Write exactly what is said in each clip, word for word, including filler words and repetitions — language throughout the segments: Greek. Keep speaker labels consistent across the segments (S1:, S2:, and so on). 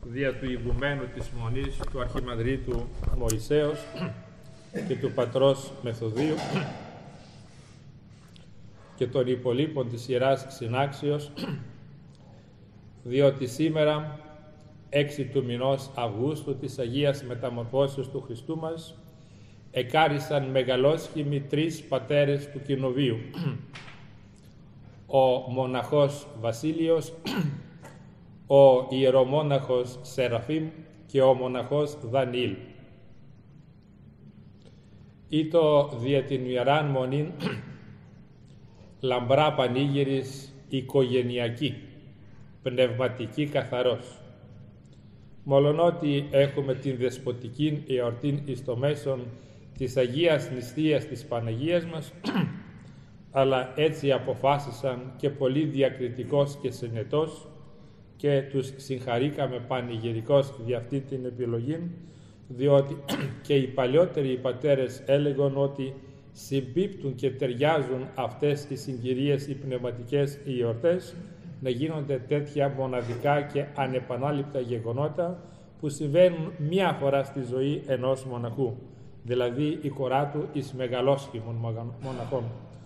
S1: δια του ηγουμένου της Μονής του Αρχιμανδρίτου Μωυσέως και του πατρός Μεθοδίου και των υπολείπων της Ιεράς Συνάξεως, διότι σήμερα, έξι του μηνός Αυγούστου της Αγίας Μεταμορφώσεως του Χριστού μας, εκάρισαν μεγαλόσχημοι τρεις πατέρες του κοινοβίου, ο μοναχός Βασίλειος, ο ιερομόναχος Σεραφείμ και ο μοναχός Δανιήλ. Ήτο δια την Ιεράν Μονήν λαμπρά πανήγυρης οικογενειακή, πνευματική καθαρός. Μολονότι έχουμε την δεσποτική εορτήν εις το μέσον της Αγίας Νηστείας της Παναγίας μας, αλλά έτσι αποφάσισαν και πολύ διακριτικός και συνετός και τους συγχαρήκαμε πανηγυρικώς για αυτή την επιλογή, διότι και οι παλιότεροι οι πατέρες έλεγαν ότι συμπίπτουν και ταιριάζουν αυτές οι συγκυρίες, οι πνευματικές οι εορτές, να γίνονται τέτοια μοναδικά και ανεπανάληπτα γεγονότα που συμβαίνουν μία φορά στη ζωή ενός μοναχού, δηλαδή η κορά του εις μεγαλόσχημων μοναχών.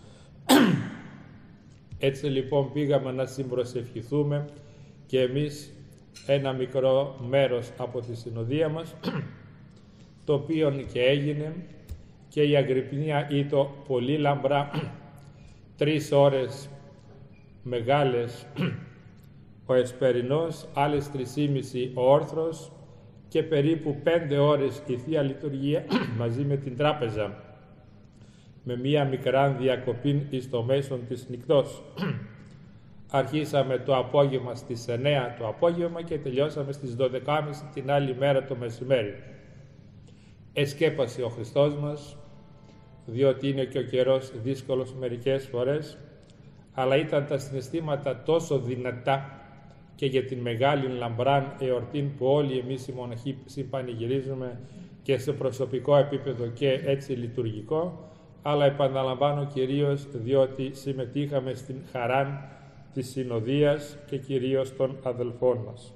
S1: Έτσι λοιπόν πήγαμε να συμπροσευχηθούμε και εμείς ένα μικρό μέρος από τη συνοδεία μας, το οποίο και έγινε, και η Αγρυπνία ήτο πολύ λαμπρά, τρεις ώρες μεγάλες ο Εσπερινός, άλλες τρισήμιση ο Όρθρος και περίπου πέντε ώρες η Θεία Λειτουργία μαζί με την τράπεζα, με μία μικρά διακοπή εις το μέσον της νυκτός. Αρχίσαμε το απόγευμα στις εννέα το απόγευμα και τελειώσαμε στις δώδεκα και μισή την άλλη μέρα το μεσημέρι. Εσκέπασε ο Χριστός μας, διότι είναι και ο καιρός δύσκολος μερικές φορές, αλλά ήταν τα συναισθήματα τόσο δυνατά και για την μεγάλη λαμπράν εορτήν που όλοι εμείς οι μοναχοί συμπανηγυρίζουμε και σε προσωπικό επίπεδο και έτσι λειτουργικό, αλλά επαναλαμβάνω κυρίως διότι συμμετείχαμε στην χαράν της συνοδείας και κυρίως των αδελφών μας.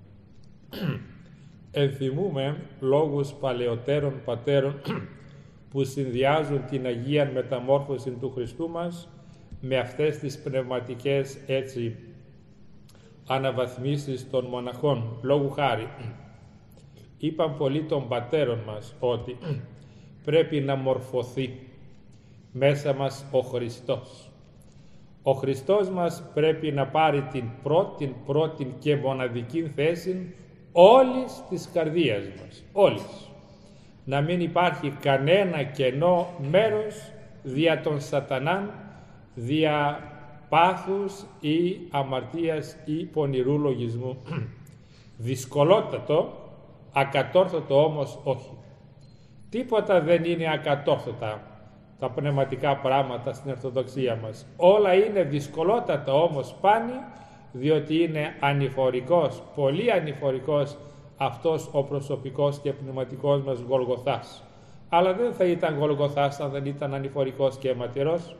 S1: Ενθυμούμε λόγους παλαιότερων πατέρων που συνδυάζουν την Αγία Μεταμόρφωση του Χριστού μας με αυτές τις πνευματικές έτσι αναβαθμίσεις των μοναχών. Λόγου χάρη, είπαν πολλοί των πατέρων μας ότι πρέπει να μορφωθεί μέσα μας ο Χριστός. Ο Χριστός μας πρέπει να πάρει την πρώτη, πρώτη και μοναδική θέση όλης της καρδίας μας, όλης. Να μην υπάρχει κανένα κενό μέρος δια των σατανάν, δια πάθους ή αμαρτίας ή πονηρού λογισμού. Δυσκολότατο, ακατόρθωτο όμως όχι. Τίποτα δεν είναι ακατόρθωτα τα πνευματικά πράγματα στην Ορθοδοξία μας. Όλα είναι δυσκολότατα όμως πάνη, διότι είναι ανηφορικός, πολύ ανηφορικός αυτός ο προσωπικός και πνευματικός μας Γολγοθάς. Αλλά δεν θα ήταν Γολγοθάς αν δεν ήταν ανηφορικός και αιματηρός.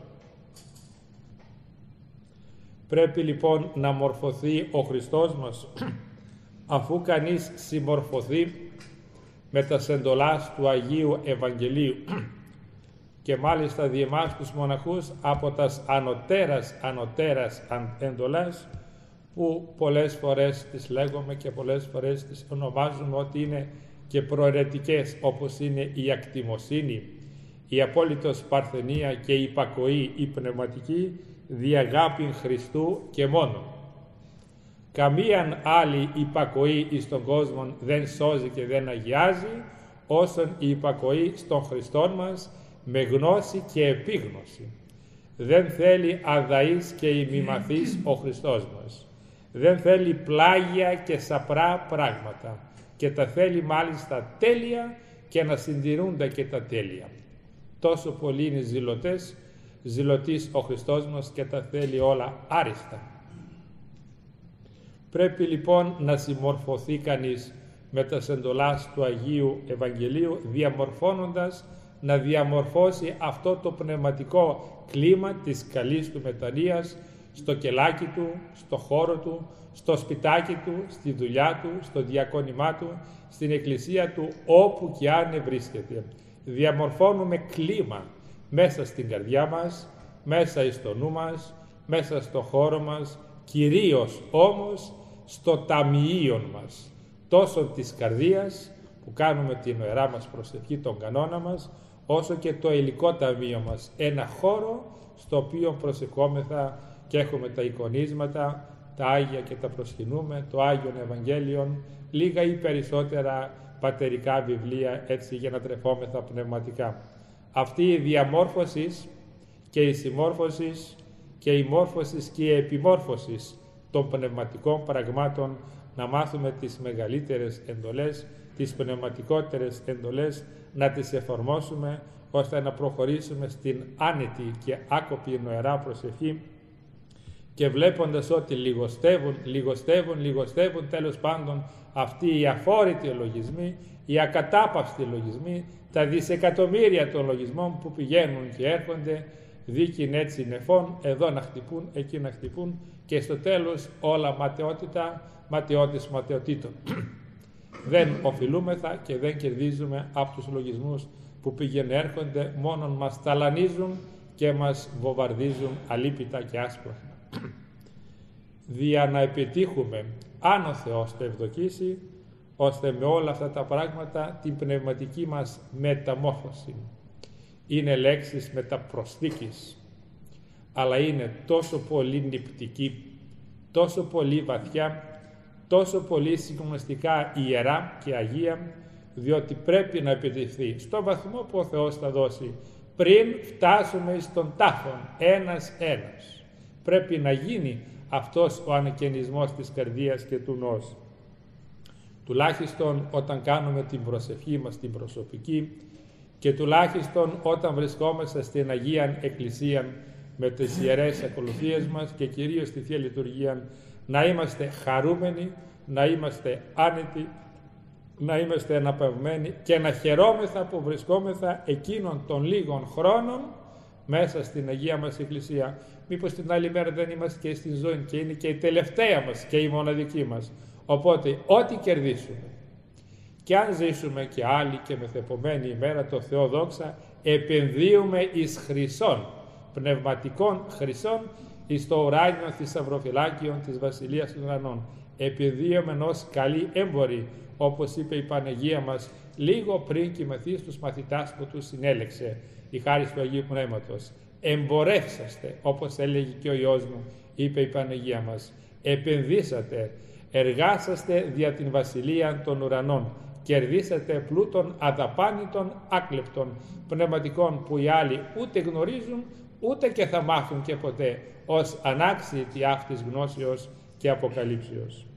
S1: Πρέπει λοιπόν να μορφωθεί ο Χριστός μας, αφού κανείς συμμορφωθεί με τα εντολάς του Αγίου Ευαγγελίου και μάλιστα δι' εμάς τους μοναχούς από τας ανωτέρας ανωτέρας εντολάς, που πολλές φορές τις λέγουμε και πολλές φορές τις ονομάζουμε ότι είναι και προαιρετικές, όπως είναι η ακτιμοσύνη, η απόλυτος παρθενία και η υπακοή, η πνευματική, δι' αγάπην Χριστού και μόνο. Καμίαν άλλη υπακοή εις τον κόσμο δεν σώζει και δεν αγιάζει, όσον η υπακοή στον Χριστόν μας με γνώση και επίγνωση. Δεν θέλει αδαής και ημιμαθής ο Χριστός μας. Δεν θέλει πλάγια και σαπρά πράγματα και τα θέλει μάλιστα τέλεια και να συντηρούνται και τα τέλεια. Τόσο πολύ είναι ζηλωτές, ζηλωτής ο Χριστός μας και τα θέλει όλα άριστα. Πρέπει λοιπόν να συμμορφωθεί κανείς με τα εντολάς του Αγίου Ευαγγελίου, διαμορφώνοντας να διαμορφώσει αυτό το πνευματικό κλίμα της καλής του μετανοίας στο κελάκι του, στο χώρο του, στο σπιτάκι του, στη δουλειά του, στο διακόνημά του, στην εκκλησία του, όπου και αν βρίσκεται. Διαμορφώνουμε κλίμα μέσα στην καρδιά μας, μέσα στο νου μας, μέσα στο χώρο μας, κυρίως όμως στο ταμιείο μας, τόσο της καρδίας που κάνουμε την ιερά μας προσευχή, τον κανόνα μας, όσο και το υλικό ταμείο μας, ένα χώρο στο οποίο προσευχόμεθα και έχουμε τα εικονίσματα, τα Άγια και τα προσκυνούμε, το Άγιον Ευαγγέλιον, λίγα ή περισσότερα πατερικά βιβλία, έτσι για να τρεφόμεθα πνευματικά. Αυτή η διαμόρφωση και η συμμόρφωση και η μόρφωση και η επιμόρφωση των πνευματικών πραγμάτων, να μάθουμε τις μεγαλύτερες εντολές, τις πνευματικότερες εντολές, να τις εφαρμόσουμε, ώστε να προχωρήσουμε στην άνετη και άκοπη νοερά προσευχή, και βλέποντας ότι λιγοστεύουν, λιγοστεύουν, λιγοστεύουν τέλος πάντων αυτοί οι αφόρητοι λογισμοί, οι ακατάπαυστοι λογισμοί, τα δισεκατομμύρια των λογισμών που πηγαίνουν και έρχονται, δίκην έτσι νεφών, εδώ να χτυπούν, εκεί να χτυπούν, και στο τέλος όλα ματαιότητα, ματαιώτης ματαιωτήτων. Δεν οφειλούμεθα και δεν κερδίζουμε από τους λογισμούς που πηγαίνουν έρχονται, μόνον μας ταλανίζουν και μας βομβαρδίζουν αλίπητα και άσπρα. Δια να επιτύχουμε, αν ο Θεός το ευδοκίσει, ώστε με όλα αυτά τα πράγματα την πνευματική μας μεταμόρφωση. Είναι λέξεις μεταπροσθήκης, αλλά είναι τόσο πολύ νηπτική, τόσο πολύ βαθιά, τόσο πολύ συγκλονιστικά ιερά και αγία, διότι πρέπει να επιτευχθεί στο βαθμό που ο Θεός θα δώσει, πριν φτάσουμε στον τάφον ένας-ένας. Πρέπει να γίνει αυτός ο ανακαινισμός της καρδίας και του νους. Τουλάχιστον όταν κάνουμε την προσευχή μας την προσωπική, και τουλάχιστον όταν βρισκόμαστε στην Αγία Εκκλησία με τις ιερές ακολουθίες μας και κυρίως στη Θεία Λειτουργία, να είμαστε χαρούμενοι, να είμαστε άνετοι, να είμαστε αναπαυμένοι και να χαιρόμεθα που βρισκόμεθα εκείνων των λίγων χρόνων μέσα στην Αγία μας Εκκλησία. Μήπως την άλλη μέρα δεν είμαστε και στη ζωή και είναι και η τελευταία μας και η μοναδική μας. Οπότε ό,τι κερδίσουμε, και αν ζήσουμε και άλλη και μεθεπομένη ημέρα, το Θεό δόξα, επενδύουμε εις χρυσών, πνευματικών χρυσών, εις το ουράνιο θησαυροφυλάκιον της Βασιλείας των Ουρανών. Επενδύουμε ως καλοί έμποροι, όπως είπε η Παναγία μας λίγο πριν κοιμηθεί στους μαθητάς που τους συνέλεξε η χάρις του Αγίου Πνεύματος. Εμπορεύσαστε, όπως έλεγε και ο Υιός μου, είπε η Παναγία μας. Επενδύσατε, εργάσαστε δια την Βασιλεία των Ουρανών. Κερδίσατε πλούτων αδαπάνητων, άκλεπτων, πνευματικών, που οι άλλοι ούτε γνωρίζουν, ούτε και θα μάθουν και ποτέ, ως ανάξιοι τη αυτής γνώσεως και αποκαλύψεως.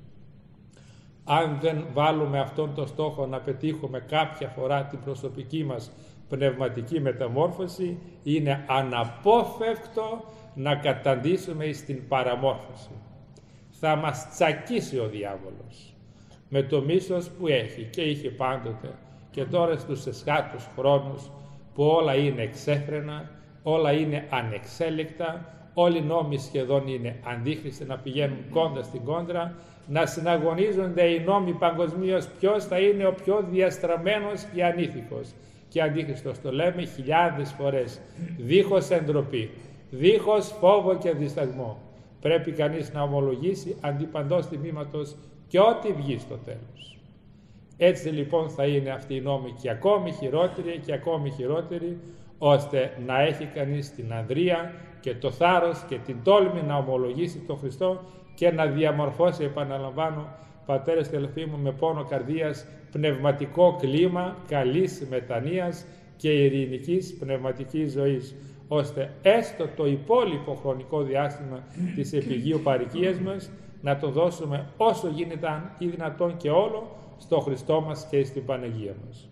S1: Αν δεν βάλουμε αυτόν τον στόχο να πετύχουμε κάποια φορά την προσωπική μας πνευματική μεταμόρφωση, είναι αναπόφευκτο να καταντήσουμε στην παραμόρφωση. Θα μας τσακίσει ο διάβολος με το μίσος που έχει και είχε πάντοτε, και τώρα στους εσχάτους χρόνους που όλα είναι εξέφρενα, όλα είναι ανεξέλεκτα, όλοι οι νόμοι σχεδόν είναι αντίχρηστοι, να πηγαίνουν κόντρα στην κόντρα, να συναγωνίζονται οι νόμοι παγκοσμίως ποιος θα είναι ο πιο διαστραμμένος και ανήθικος και αντίχριστος. Το λέμε χιλιάδες φορές, δίχως εντροπή, δίχως φόβο και δισταγμό. Πρέπει κανείς να ομολογήσει αντί παντός τιμήματος και ό,τι βγει στο τέλος. Έτσι λοιπόν θα είναι αυτή η νόμη και ακόμη χειρότερη και ακόμη χειρότερη, ώστε να έχει κανείς την ανδρεία και το θάρρος και την τόλμη να ομολογήσει τον Χριστό και να διαμορφώσει, επαναλαμβάνω, πατέρες και αδελφοί μου, με πόνο καρδίας, πνευματικό κλίμα καλής μετανοίας και ειρηνικής πνευματικής ζωής, ώστε έστω το υπόλοιπο χρονικό διάστημα της επιγείου παροικίας μας να το δώσουμε όσο γίνεται ή δυνατόν και όλο στο Χριστό μας και στην Παναγία μας.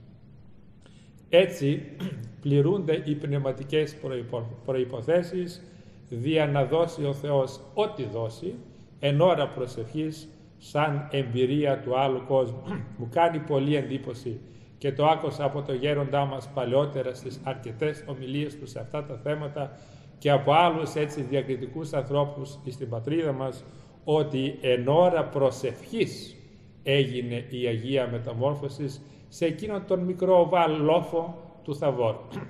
S1: Έτσι πληρούνται οι πνευματικές προϋποθέσεις, δια να δώσει ο Θεός ό,τι δώσει εν ώρα προσευχής, σαν εμπειρία του άλλου κόσμου. Μου κάνει πολύ εντύπωση και το άκουσα από το γέροντά μας παλαιότερα στις αρκετές ομιλίες του σε αυτά τα θέματα, και από άλλους έτσι διακριτικούς ανθρώπους στην πατρίδα μας, ότι εν ώρα προσευχής έγινε η Αγία Μεταμόρφωση σε εκείνον τον μικρό οβάλ λόφο του Θαβόρ.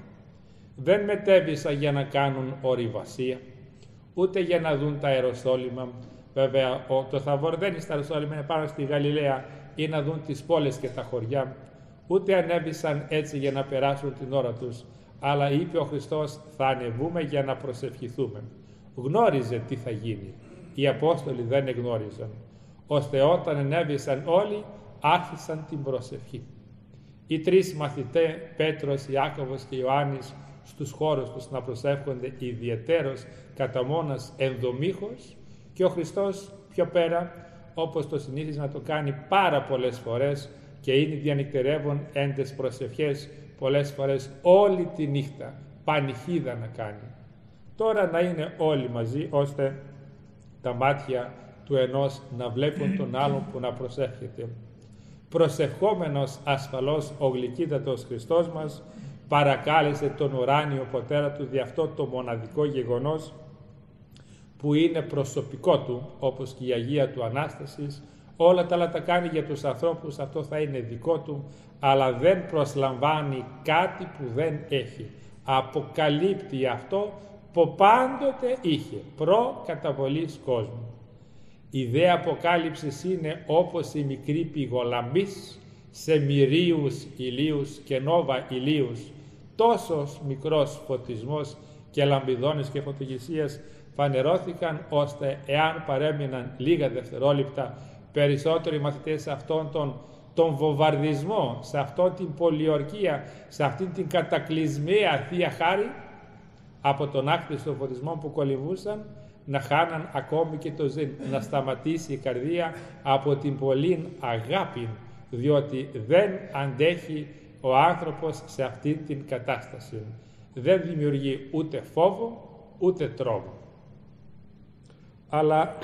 S1: Δεν μετέβησαν για να κάνουν ορειβασία, ούτε για να δουν τα Ιεροσόλυμα. Βέβαια, το Θαβόρ δεν είναι στα Ιεροσόλυμα, είναι πάνω στη Γαλιλαία, ή να δουν τις πόλεις και τα χωριά. Ούτε ανέβησαν έτσι για να περάσουν την ώρα τους, αλλά είπε ο Χριστός, θα ανεβούμε για να προσευχηθούμε. Γνώριζε τι θα γίνει. Οι Απόστολοι δεν εγνώριζαν, ώστε όταν ανέβησαν όλοι, άρχισαν την προσευχή. Οι τρεις μαθητές, Πέτρος, Ιάκωβος και Ιωάννης, στους χώρους τους να προσεύχονται ιδιαιτέρως κατά μόνας ενδομήχος, και ο Χριστός πιο πέρα, όπως το συνήθιζε να το κάνει πάρα πολλές φορές, και είναι διανυκτερεύον εν τες προσευχές πολλές φορές όλη τη νύχτα, πανηχίδα να κάνει. Τώρα να είναι όλοι μαζί, ώστε τα μάτια του ενός να βλέπουν τον άλλον που να προσεύχεται. Προσευχόμενος ασφαλώς ο γλυκύτατος Χριστός μας παρακάλεσε τον ουράνιο Πατέρα του δι' αυτό το μοναδικό γεγονός που είναι προσωπικό του, όπως και η Αγία του Ανάστασης. Όλα τα άλλα τα κάνει για τους ανθρώπους, αυτό θα είναι δικό του, αλλά δεν προσλαμβάνει κάτι που δεν έχει. Αποκαλύπτει αυτό που πάντοτε είχε, προ καταβολής κόσμου. Η ιδέα αποκάλυψης είναι όπως η μικρή πηγολαμπής σε μυρίους ηλίους και νόβα ηλίους. Τόσος μικρός φωτισμός και λαμπιδόνες και φωτογησίες φανερώθηκαν, ώστε εάν παρέμειναν λίγα δευτερόλεπτα περισσότεροι μαθητές σε αυτόν τον, τον βομβαρδισμό, σε αυτόν την πολιορκία, σε αυτήν την κατακλυσμία Θεία Χάρη, από τον άκτιστο φωτισμό που κολυβούσαν, να χάναν ακόμη και το ζήν, να σταματήσει η καρδία από την πολλήν αγάπη, διότι δεν αντέχει ο άνθρωπος σε αυτήν την κατάσταση. Δεν δημιουργεί ούτε φόβο, ούτε τρόμο. Αλλά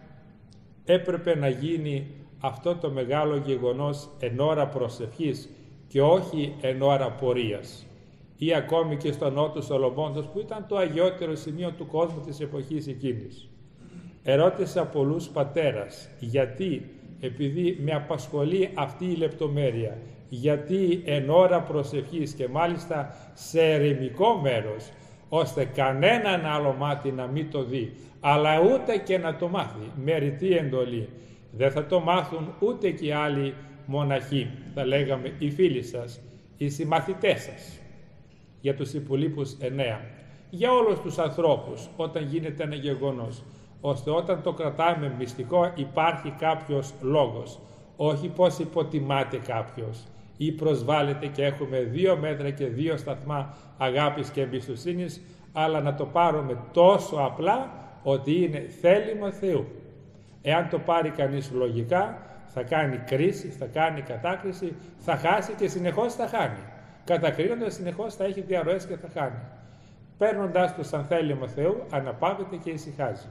S1: έπρεπε να γίνει αυτό το μεγάλο γεγονός εν ώρα προσευχής και όχι εν ώρα πορείας, ή ακόμη και στο νότο Σολομώντος, που ήταν το αγιότερο σημείο του κόσμου της εποχής εκείνης. Ερώτησα πολλούς πατέρας, γιατί, επειδή με απασχολεί αυτή η λεπτομέρεια, γιατί εν ώρα προσευχής και μάλιστα σε ερημικό μέρος, ώστε κανέναν άλλο μάτι να μην το δει, αλλά ούτε και να το μάθει, με ρητή εντολή. Δεν θα το μάθουν ούτε και άλλοι μοναχοί, θα λέγαμε οι φίλοι σας, οι συμμαθητές σας. Για τους υπολείπους εννέα, για όλους τους ανθρώπους, όταν γίνεται ένα γεγονός, ώστε όταν το κρατάμε μυστικό υπάρχει κάποιος λόγος, όχι πως υποτιμάται κάποιος ή προσβάλλεται και έχουμε δύο μέτρα και δύο σταθμά αγάπης και εμπιστοσύνης, αλλά να το πάρουμε τόσο απλά ότι είναι θέλημα Θεού. Εάν το πάρει κανείς λογικά, θα κάνει κρίση, θα κάνει κατάκριση, θα χάσει και συνεχώς θα χάνει. Κατακρίνοντας συνεχώς θα έχει διαρροές και θα χάνει. Παίρνοντας το σαν θέλημα Θεού, αναπαύεται και ησυχάζει.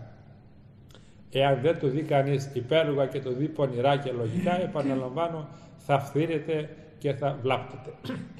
S1: Εάν δεν το δει κανείς υπέρογα και το δει πονηρά και λογικά, επαναλαμβάνω, θα φθείρεται και θα βλάπτεται.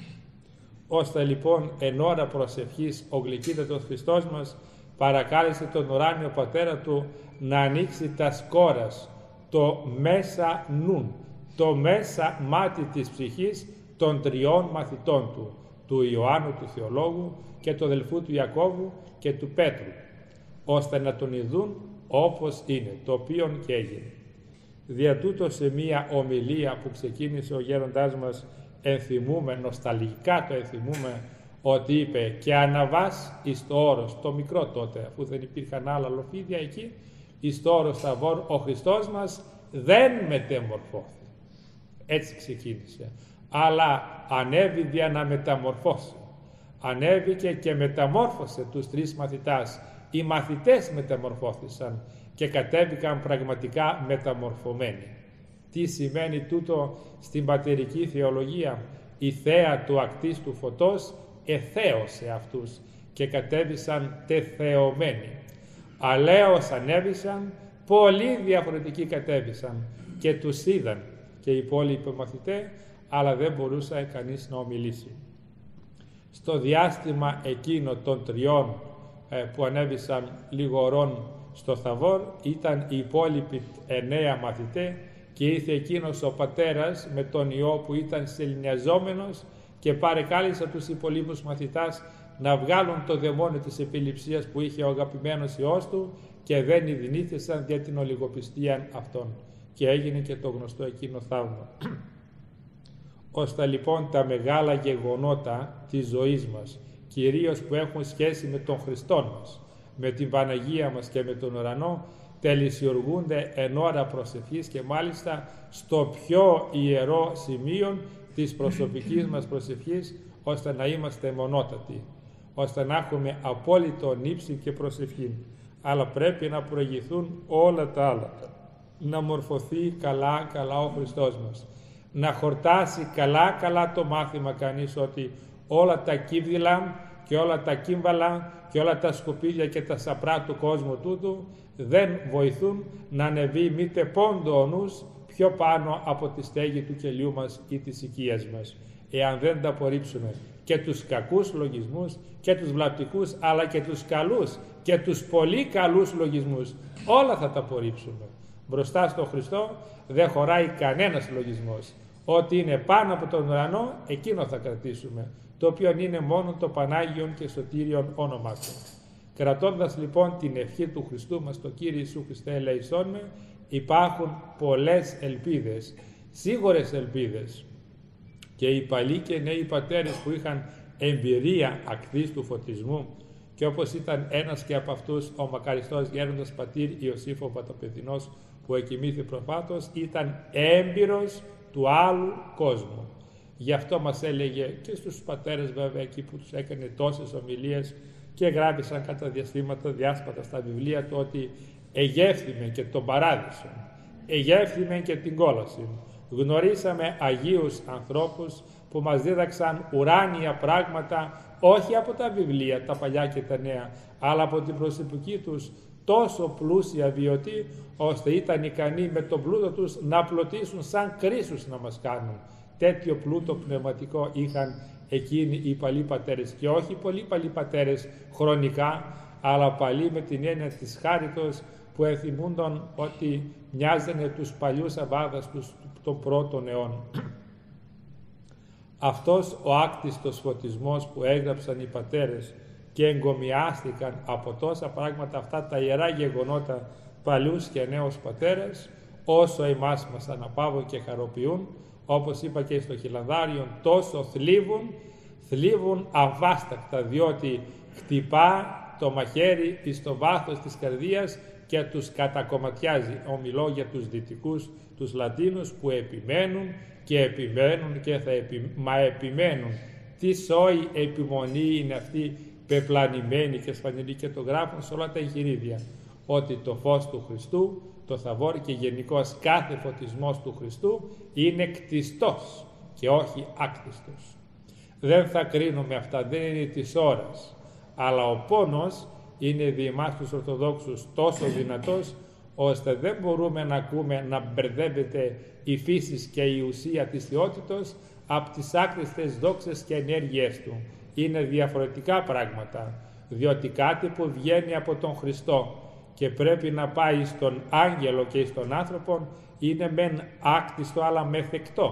S1: Ώστε λοιπόν εν ώρα προσευχής ο γλυκύτατος Χριστός μας παρακάλεσε τον ουράνιο Πατέρα του να ανοίξει τα σκόρας, το μέσα νουν, το μέσα μάτι της ψυχής των τριών μαθητών του, του Ιωάννου του Θεολόγου και του αδελφού του Ιακώβου και του Πέτρου, ώστε να τον ειδούν όπως είναι, το οποίον και έγινε. Δια τούτο σε μία ομιλία που ξεκίνησε ο γέροντάς μας, ενθυμούμε, νοσταλγικά το ενθυμούμε, ότι είπε «Και αναβάς εις το όρος», το μικρό τότε, αφού δεν υπήρχαν άλλα λοφίδια εκεί, εις το όρος Θαβόρ, ο Χριστός μας δεν μετεμορφώθη. Έτσι ξεκίνησε. Αλλά ανέβη για να μεταμορφώσει. Ανέβηκε και μεταμόρφωσε τους τρεις μαθητάς. Οι μαθητές μεταμορφώθησαν και κατέβηκαν πραγματικά μεταμορφωμένοι. Τι σημαίνει τούτο στην πατερική θεολογία? Η θέα του ακτίστου φωτός εθέωσε αυτούς και κατέβησαν τεθεωμένοι. Αλέως ανέβησαν, πολύ διαφορετικοί κατέβησαν και τους είδαν και οι υπόλοιποι μαθητές, αλλά δεν μπορούσε κανείς να ομιλήσει. Στο διάστημα εκείνο των τριών που ανέβησαν λιγορών στο Θαβόρ, ήταν οι υπόλοιποι εννέα μαθητές και ήρθε εκείνος ο πατέρας με τον ιό που ήταν σεληνιαζόμενος και παρεκάλεσε τους υπολείπους μαθητάς να βγάλουν το δαιμόνιο της επιληψίας που είχε ο αγαπημένος ιός του και δεν ειδηνήθησαν δια την ολιγοπιστία αυτών. Και έγινε και το γνωστό εκείνο θαύμα. Ώστε λοιπόν τα μεγάλα γεγονότα της ζωής μας, κυρίως που έχουν σχέση με τον Χριστό μας, με την Παναγία μας και με τον ουρανό, τελεσιουργούνται εν ώρα προσευχής και μάλιστα στο πιο ιερό σημείο της προσωπικής μας προσευχής, ώστε να είμαστε μονότατοι, ώστε να έχουμε απόλυτο νύψη και προσευχή. Αλλά πρέπει να προηγηθούν όλα τα άλλα. Να μορφωθεί καλά καλά ο Χριστός μας. Να χορτάσει καλά καλά το μάθημα κανείς ότι όλα τα κύβδηλα και όλα τα κύμβαλα και όλα τα σκουπίδια και τα σαπρά του κόσμου τούτου δεν βοηθούν να ανεβεί μήτε πόντο ο νους πιο πάνω από τη στέγη του κελιού μας ή της οικίας μας. Εάν δεν τα απορρίψουμε και τους κακούς λογισμούς και τους βλαπτικούς, αλλά και τους καλούς και τους πολύ καλούς λογισμούς, όλα θα τα απορρίψουμε. Μπροστά στον Χριστό δεν χωράει κανένας λογισμός. Ό,τι είναι πάνω από τον ουρανό, εκείνο θα κρατήσουμε, το οποίο είναι μόνο το Πανάγιον και Σωτήριον όνομά του. Κρατώντας λοιπόν την ευχή του Χριστού μας, το Κύριε Ιησού Χριστέ ελεησόν με, υπάρχουν πολλές ελπίδες, σίγουρες ελπίδες. Και οι παλιοί και νέοι πατέρες που είχαν εμπειρία ακτής του φωτισμού, και όπως ήταν ένας και από αυτούς ο μακαριστός γέροντας πατήρ Ιωσήφ ο Παταπεδινός που εκοιμήθη προφάτως, ήταν έμπειρος του άλλου κόσμου. Γι' αυτό μας έλεγε και στους πατέρες βέβαια εκεί που τους έκανε τόσες ομιλίες και γράφησαν κατά διαστήματα διάσπατα στα βιβλία του ότι εγεύθυμε και τον παράδεισο, εγεύθυμε και την κόλαση. Γνωρίσαμε Αγίους ανθρώπους που μας δίδαξαν ουράνια πράγματα, όχι από τα βιβλία, τα παλιά και τα νέα, αλλά από την προσωπική τους τόσο πλούσια βιωτή, ώστε ήταν ικανοί με τον πλούτο τους να πλωτίσουν σαν κρίσους να μας κάνουν. Τέτοιο πλούτο πνευματικό είχαν εκείνοι οι παλιοί πατέρες, και όχι πολλοί παλιοί πατέρες χρονικά, αλλά παλιοί με την έννοια της χάριτος, που εθυμούνταν ότι μοιάζανε τους παλιούς αβάδας τους των πρώτων αιών. Αυτός ο άκτιστος φωτισμός που έγραψαν οι πατέρες και εγκομιάστηκαν από τόσα πράγματα, αυτά τα ιερά γεγονότα, παλιούς και νέους πατέρες, όσο εμάς μας αναπαύουν και χαροποιούν, όπως είπα και στο Χιλανδάριον, τόσο θλίβουν, θλίβουν αβάστακτα, διότι χτυπά το μαχαίρι εις το βάθος της καρδίας και τους κατακομματιάζει. Ομιλώ για τους δυτικούς, τους Λατίνους που επιμένουν και επιμένουν και θα επι... μα επιμένουν. Τι σόη επιμονή είναι αυτή πεπλανημένη και σπανιλή, και το γράφουν σε όλα τα εγχειρίδια, ότι το φως του Χριστού, το Θαβόρ και γενικώς κάθε φωτισμός του Χριστού είναι κτιστός και όχι άκτιστος. Δεν θα κρίνουμε αυτά, δεν είναι της ώρας, αλλά ο πόνος είναι δι' εμάς τους Ορθοδόξους τόσο δυνατός, ώστε δεν μπορούμε να ακούμε να μπερδεύεται η φύση και η ουσία της θεότητος από τις άκριστες δόξες και ενέργειές του. Είναι διαφορετικά πράγματα, διότι κάτι που βγαίνει από τον Χριστό και πρέπει να πάει στον άγγελο και στον άνθρωπο είναι μεν άκτιστο αλλά μεθεκτό.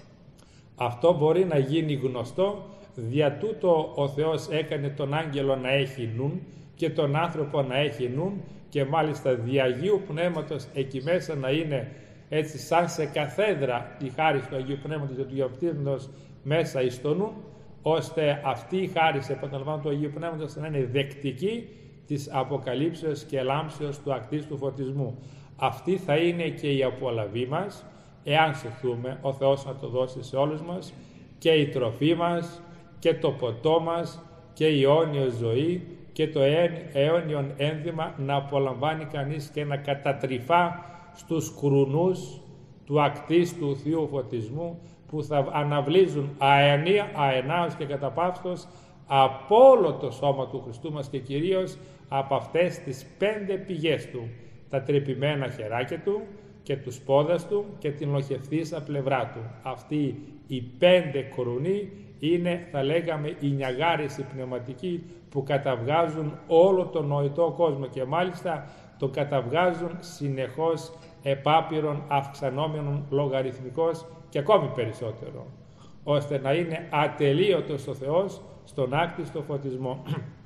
S1: Αυτό μπορεί να γίνει γνωστό, δια τούτο ο Θεός έκανε τον άγγελο να έχει νουν και τον άνθρωπο να έχει νουν, και μάλιστα δι' Αγίου Πνεύματος εκεί μέσα να είναι έτσι σαν σε καθέδρα η χάρις του Αγίου Πνεύματος και του Γεωπτήρνος μέσα εις το νου, ώστε αυτή η χάρις, επαναλαμβάνω, του Αγίου Πνεύματος να είναι δεκτική της αποκαλύψεως και λάμψεως του ακτίστου φωτισμού. Αυτή θα είναι και η απολαβή μας, εάν σωθούμε, ο Θεός να το δώσει σε όλους μας, και η τροφή μας και το ποτό μας και η αιώνια ζωή και το αιώνιον ένδυμα να απολαμβάνει κανείς και να κατατρυφά στους κρουνούς του ακτίστου Θείου Φωτισμού, που θα αναβλύζουν αενία, αενάως και καταπαύστος από όλο το σώμα του Χριστού μας και κυρίως από αυτές τις πέντε πηγές του, τα τρυπημένα χεράκια του και τους πόδας του και την λοχευθήσα πλευρά του. Αυτοί οι πέντε κρουνοί είναι, θα λέγαμε, οι νιαγάρες οι πνευματικοί που καταβγάζουν όλο τον νοητό κόσμο και μάλιστα τον καταβγάζουν συνεχώς επάπειρον, αυξανόμενον λογαριθμικός και ακόμη περισσότερο, ώστε να είναι ατελείωτος ο Θεός στον άκτιστο φωτισμό.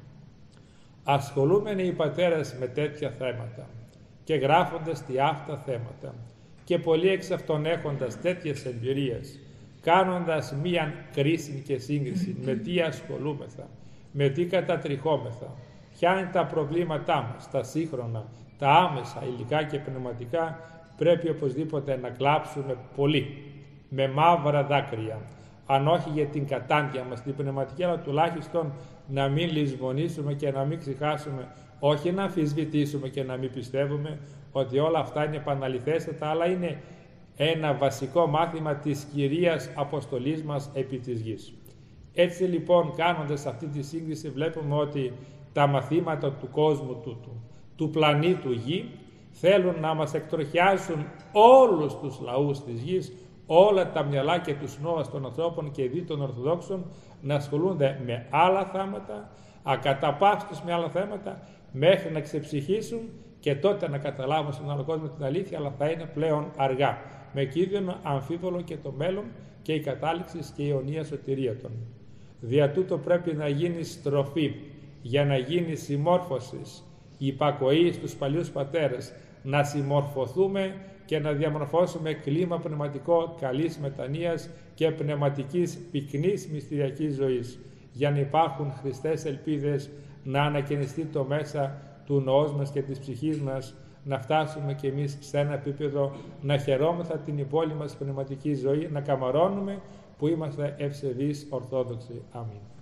S1: Ασχολούμενοι οι πατέρες με τέτοια θέματα και γράφοντας τι αυτά θέματα και πολλοί εξ αυτών έχοντας τέτοιες εμπειρίες, κάνοντας μίαν κρίση και σύγκριση με τι ασχολούμεθα, με τι κατατριχόμεθα, ποια είναι τα προβλήματά μας, τα σύγχρονα, τα άμεσα, υλικά και πνευματικά, πρέπει οπωσδήποτε να κλάψουμε πολύ, με μαύρα δάκρυα, αν όχι για την κατάντια μας την πνευματική, αλλά τουλάχιστον να μην λησμονήσουμε και να μην ξεχάσουμε, όχι να αμφισβητήσουμε και να μην πιστεύουμε ότι όλα αυτά είναι επαναληθέστατα, αλλά είναι ένα βασικό μάθημα της Κυρίας Αποστολής μας επί της γης. Έτσι λοιπόν, κάνοντας αυτή τη σύγκριση, βλέπουμε ότι τα μαθήματα του κόσμου τούτου, του πλανήτου Γη, θέλουν να μας εκτροχιάσουν όλους τους λαούς της γης, όλα τα μυαλά και τους νόας των ανθρώπων και δι των Ορθοδόξων να ασχολούνται με άλλα θέματα, ακαταπαύστως με άλλα θέματα, μέχρι να ξεψυχήσουν και τότε να καταλάβουν στον άλλο κόσμο την αλήθεια, αλλά θα είναι πλέον αργά. Με κίνδυνο αμφίβολο και το μέλλον και η κατάληξη και η αιωνία σωτηρία των. Δια τούτο πρέπει να γίνει στροφή, για να γίνει συμμόρφωση, η υπακοή στους παλιούς πατέρες, να συμμορφωθούμε και να διαμορφώσουμε κλίμα πνευματικό καλής μετανοίας και πνευματικής πυκνής μυστηριακής ζωής, για να υπάρχουν χριστές ελπίδες, να ανακαινιστεί το μέσα του νοός μας και της ψυχής μας, να φτάσουμε κι εμείς σε ένα επίπεδο να χαιρόμεθα την υπόλοιπη μας πνευματική ζωή, να καμαρώνουμε που είμαστε ευσεβείς Ορθόδοξοι. Αμήν.